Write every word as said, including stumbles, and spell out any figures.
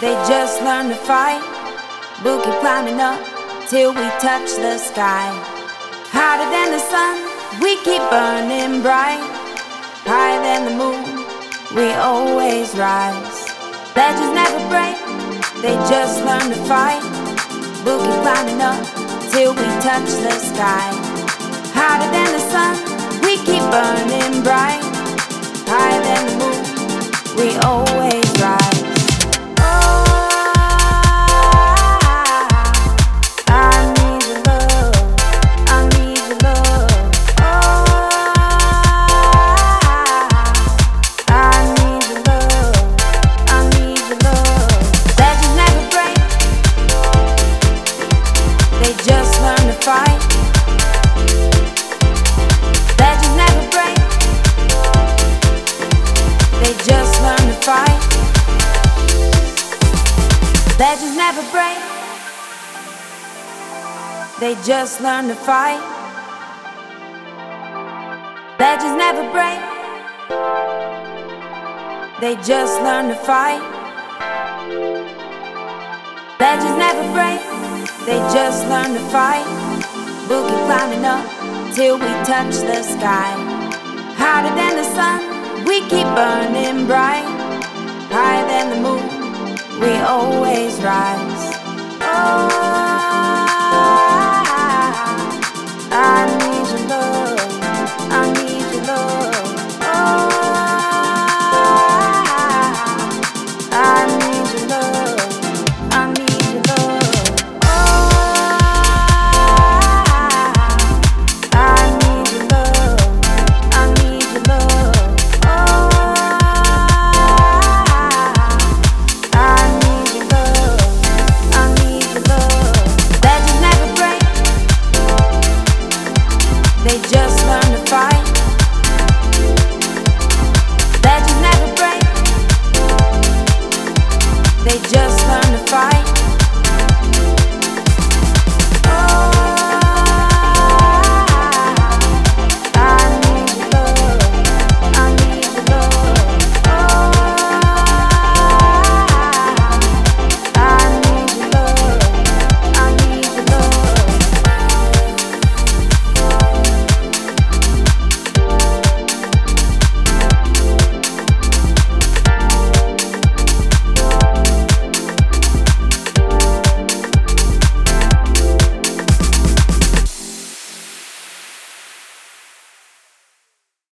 They just learn to fight. We'll keep climbing up till we touch the sky. Hotter than the sun, we keep burning bright. Higher than the moon, we always rise. Legends never break, they just learn to fight. We'll keep climbing up till we touch the sky. Hotter than the sun, we keep burning bright. Higher than the moon, we always rise. Fight. Legends never break. They just learn to fight. Legends never break. They just learn to fight. Legends never break. They just learn to fight. Legends never break. They just learn to fight. We'll keep climbing up till we touch the sky. Hotter than the sun, we keep burning bright. Higher than the moon, we always